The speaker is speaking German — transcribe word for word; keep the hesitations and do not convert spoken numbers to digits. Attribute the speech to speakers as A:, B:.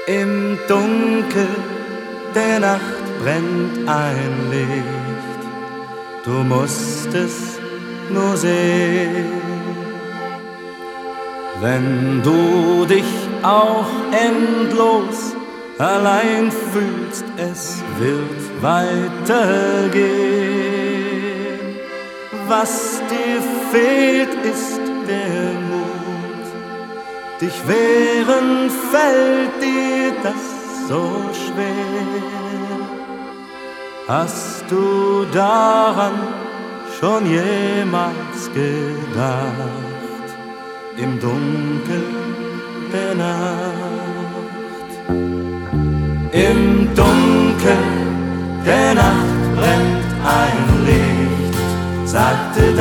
A: Im Dunkel der Nacht brennt ein Licht, du musst es nur sehen. Wenn du dich auch endlos allein fühlst, es wird weitergehen. Was dir fehlt, ist der Mut. Dich wehren fällt dir das so schwer. Hast du daran schon jemals gedacht? Im Dunkel der Nacht. Im Dunkel der Nacht brennt ein Licht, sagte